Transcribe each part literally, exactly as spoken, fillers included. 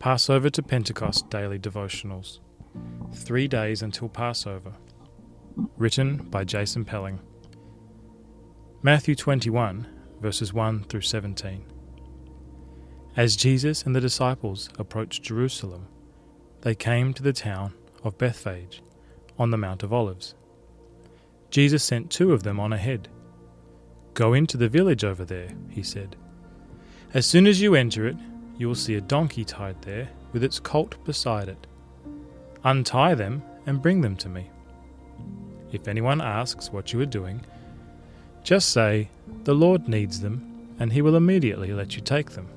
Passover to Pentecost Daily Devotionals. Three days until Passover. Written by Jason Pelling. Matthew twenty-one, verses one through seventeen. As Jesus and the disciples approached Jerusalem, they came to the town of Bethphage on the Mount of Olives. Jesus sent two of them on ahead. "Go into the village over there," he said. "As soon as you enter it, you will see a donkey tied there with its colt beside it. Untie them and bring them to me. If anyone asks what you are doing, just say, 'The Lord needs them,' and he will immediately let you take them."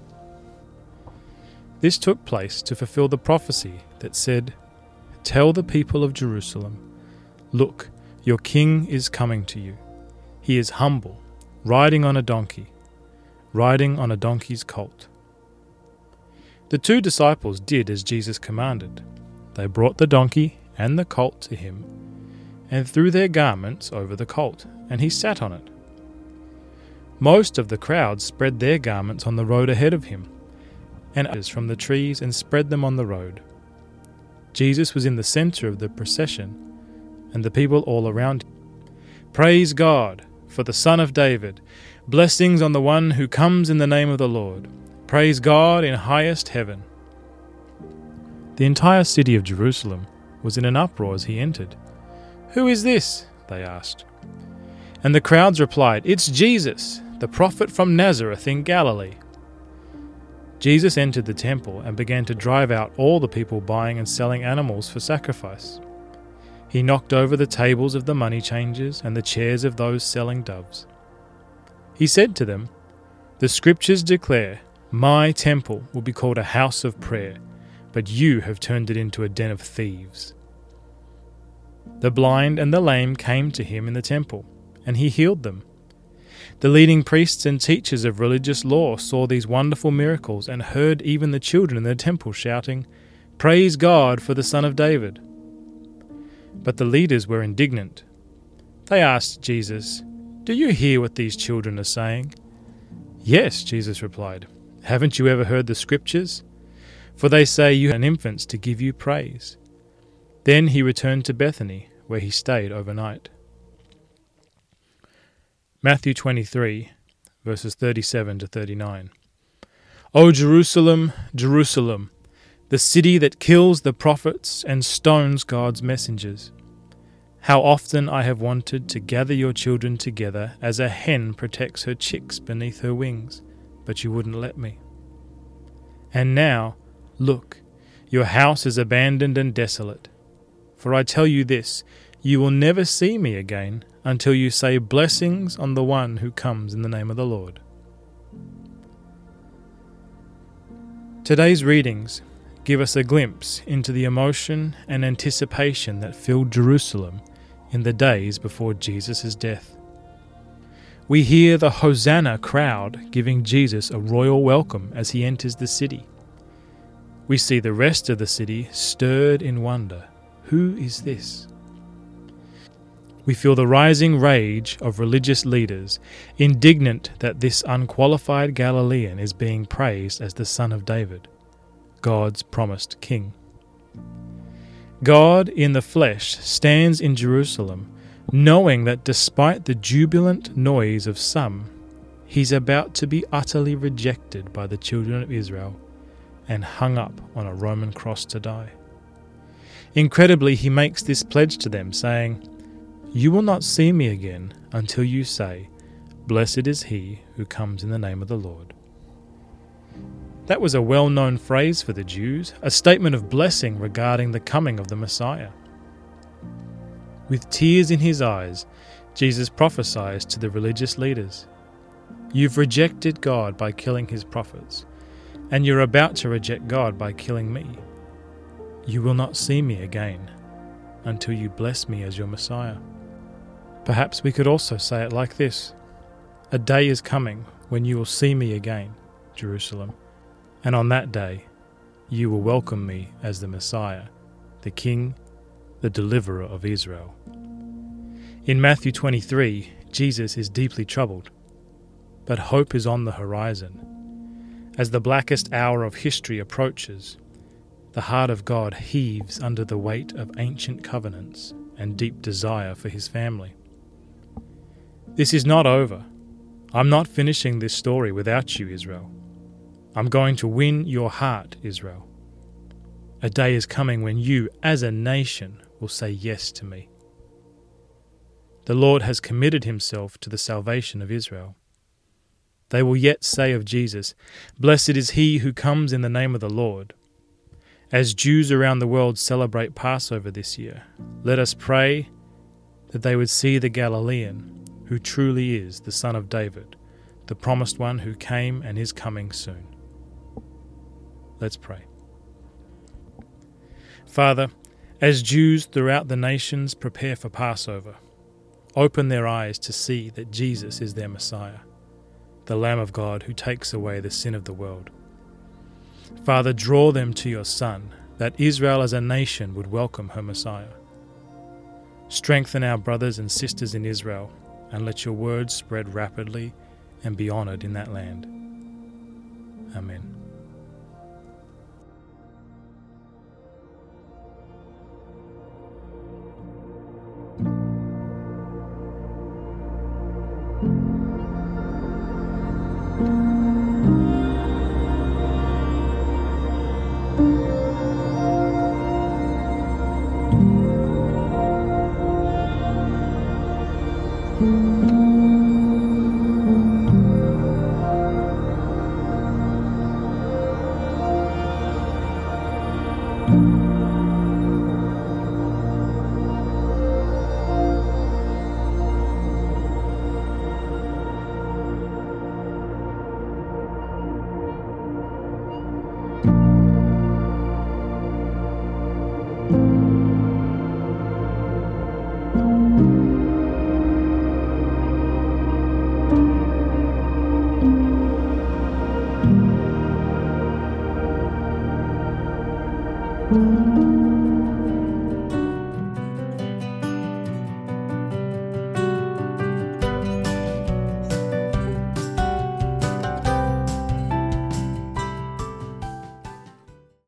This took place to fulfill the prophecy that said, "Tell the people of Jerusalem, 'Look, your king is coming to you. He is humble, riding on a donkey, riding on a donkey's colt.'" The two disciples did as Jesus commanded. They brought the donkey and the colt to him, and threw their garments over the colt, and he sat on it. Most of the crowd spread their garments on the road ahead of him, and others from the trees and spread them on the road. Jesus was in the center of the procession, and the people all around him. "Praise God for the Son of David! Blessings on the one who comes in the name of the Lord! Praise God in highest heaven!" The entire city of Jerusalem was in an uproar as he entered. "Who is this?" they asked. And the crowds replied, "It's Jesus, the prophet from Nazareth in Galilee." Jesus entered the temple and began to drive out all the people buying and selling animals for sacrifice. He knocked over the tables of the money changers and the chairs of those selling doves. He said to them, "The scriptures declare, 'My temple will be called a house of prayer, but you have turned it into a den of thieves.'" The blind and the lame came to him in the temple, and he healed them. The leading priests and teachers of religious law saw these wonderful miracles and heard even the children in the temple shouting, "Praise God for the Son of David." But the leaders were indignant. They asked Jesus, "Do you hear what these children are saying?" "Yes," Jesus replied. "Haven't you ever heard the scriptures? For they say you have infants to give you praise." Then he returned to Bethany, where he stayed overnight. Matthew twenty-three, verses thirty-seven to thirty-nine. "O Jerusalem, Jerusalem, the city that kills the prophets and stones God's messengers. How often I have wanted to gather your children together as a hen protects her chicks beneath her wings, but you wouldn't let me. And now, look, your house is abandoned and desolate. For I tell you this, you will never see me again until you say blessings on the one who comes in the name of the Lord." Today's readings give us a glimpse into the emotion and anticipation that filled Jerusalem in the days before Jesus' death. We hear the Hosanna crowd giving Jesus a royal welcome as he enters the city. We see the rest of the city stirred in wonder. Who is this? We feel the rising rage of religious leaders, indignant that this unqualified Galilean is being praised as the Son of David, God's promised king. God in the flesh stands in Jerusalem, knowing that despite the jubilant noise of some, he's about to be utterly rejected by the children of Israel and hung up on a Roman cross to die. Incredibly, he makes this pledge to them, saying, "You will not see me again until you say, 'Blessed is he who comes in the name of the Lord.'" That was a well-known phrase for the Jews, a statement of blessing regarding the coming of the Messiah. With tears in his eyes, Jesus prophesies to the religious leaders, "You've rejected God by killing his prophets, and you're about to reject God by killing me. You will not see me again until you bless me as your Messiah." Perhaps we could also say it like this: "A day is coming when you will see me again, Jerusalem, and on that day you will welcome me as the Messiah, the King, the Deliverer of Israel." In Matthew twenty-three, Jesus is deeply troubled, but hope is on the horizon. As the blackest hour of history approaches, The heart of God heaves under the weight of ancient covenants and deep desire for his family. This is not over. I'm not finishing this story without you, Israel. I'm going to win your heart, Israel. A day is coming when you, as a nation, will say yes to me. The Lord has committed himself to the salvation of Israel. They will yet say of Jesus, "Blessed is he who comes in the name of the Lord." As Jews around the world celebrate Passover this year, let us pray that they would see the Galilean, who truly is the Son of David, the promised one who came and is coming soon. Let's pray. Father, as Jews throughout the nations prepare for Passover, open their eyes to see that Jesus is their Messiah, the Lamb of God who takes away the sin of the world. Father, draw them to your Son, that Israel as a nation would welcome her Messiah. Strengthen our brothers and sisters in Israel, and let your word spread rapidly and be honoured in that land. Amen. Thank you.